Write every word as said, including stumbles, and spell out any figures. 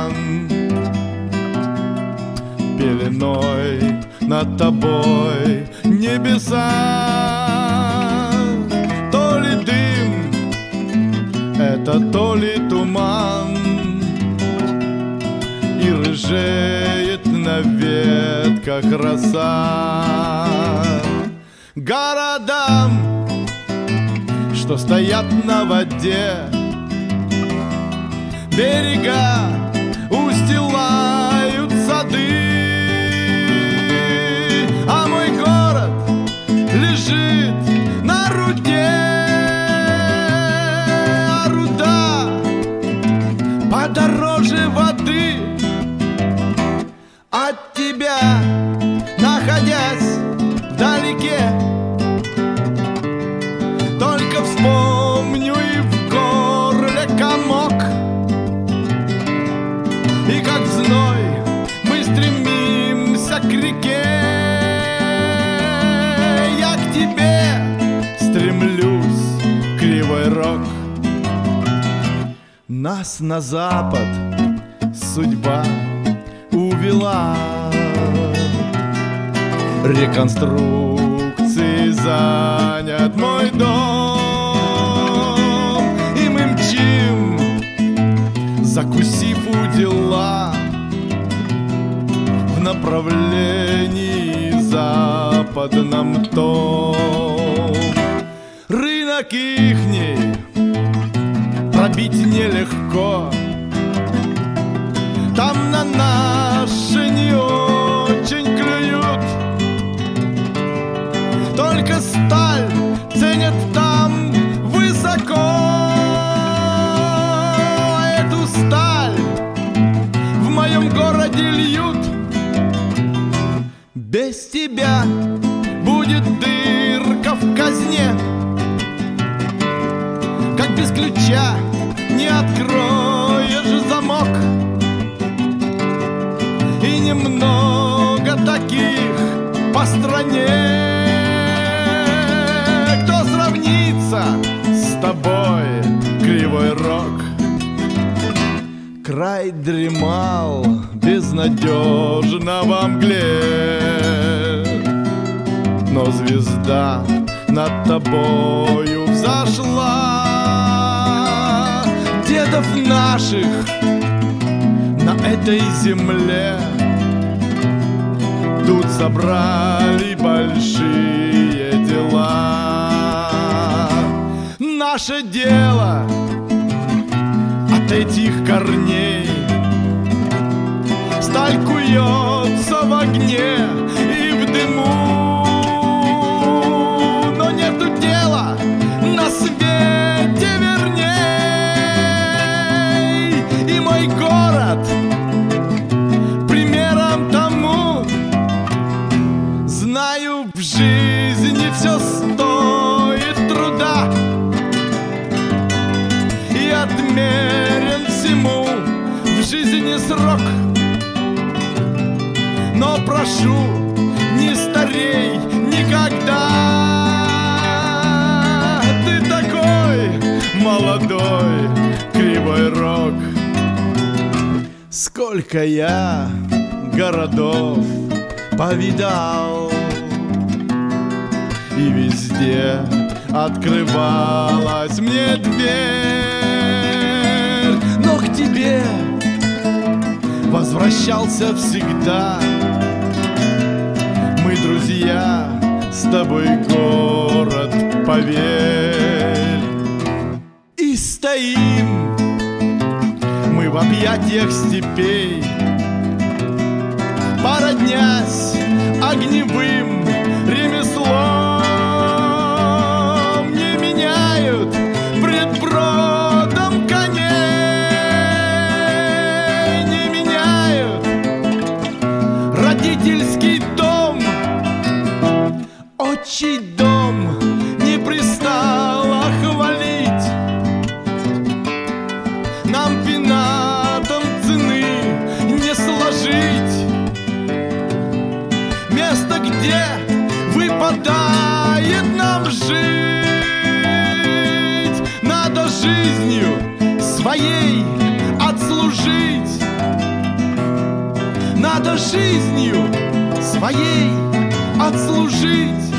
туман пеленой над тобой небеса. То ли дым, это то ли туман, и рыжеет на ветках роса. Городам, что стоят на воде, берега устилают сады, а мой город лежит на руде, а руда подороже воды. От тебя, находясь вдалеке, только вспомню и в горле комок, и как в зной мы стремимся к реке. Я к тебе стремлюсь, Кривой Рог. Нас на запад судьба увела, реконструкцией занят мой дом, и мы мчим, закусив у дела, в направлении западном том. Рынок ихний пробить нелегко, там на наши не очень клюют, только сталь ценят там высоко. Эту сталь в моем городе льют. Без тебя будет дырка в казне, как без ключа не откроешь замок. И немного таких по стране, кто сравнится с тобой, Кривой Рог. Край дремал безнадежно во мгле, но звезда над тобою взошла. Дедов наших на этой земле тут собрали большие дела. Наше дело от этих корней, сталь куется в огне и в дыму, но нету дела на свете верней. И мой город примером тому, знаю, в жизни все стоит труда, и отмерен всему в жизни срок. Но прошу, не старей никогда, ты такой молодой, Кривой Рог. Сколько я городов повидал, и везде открывалась мне дверь, но к тебе возвращался всегда. Мы друзья, с тобой, город, поверь. И стоим мы в объятиях степей, породнясь огневым ремеслом, не меняют пред бродом коней, не меняют родительский дом, отчий дом не пристало хвалить. Нам пенатом цены не сложить. Место, где вы жизнью своей отслужить.